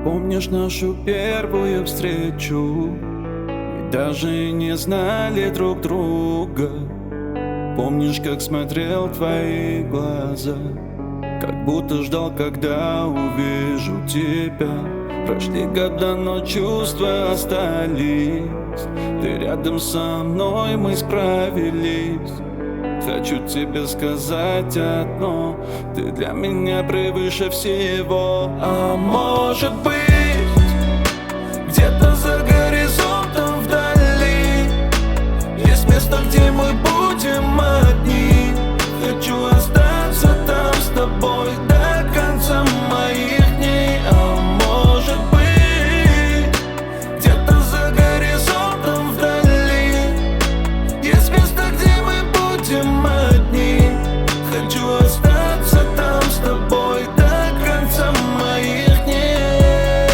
Помнишь нашу первую встречу? Мы даже не знали друг друга. Помнишь, как смотрел в твои глаза, как будто ждал, когда увижу тебя. Прошли года, но чувства остались. Ты рядом со мной, мы справились. Хочу тебе сказать одно: ты для меня превыше всего. А может быть, где-то за горизонтом вдали есть место, где мы будем одни. Хочу остаться там с тобой до конца моих дней. А может быть, где-то за горизонтом вдали есть место, где мы будем одни. Хочу остаться там с тобой до конца моих дней.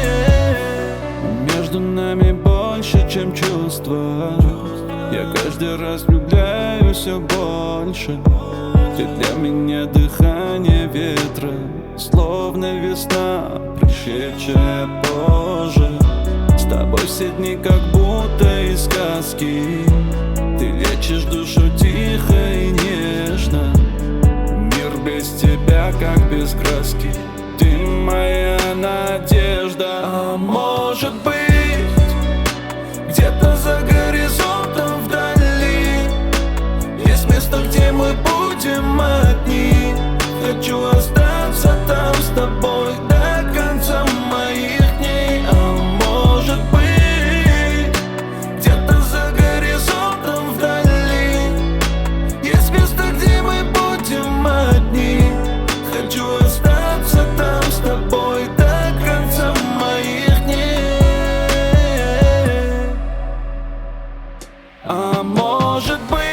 Между нами больше, чем чувства. Я каждый раз влюбляюсь все больше. Ты для меня дыхание ветра, словно весна, пришедшая позже. С тобой все дни как будто из сказки. Ты лечишь душу тихо и нежно. Мир без тебя как без краски. Ты моя надежда. А может быть, где-то за горизонтом вдали есть место, где мы будем одни. Хочу остаться там с тобой до конца моих дней. А может быть, где-то за горизонтом вдали есть место, где мы будем одни. Хочу остаться там с тобой до конца моих дней. А может быть,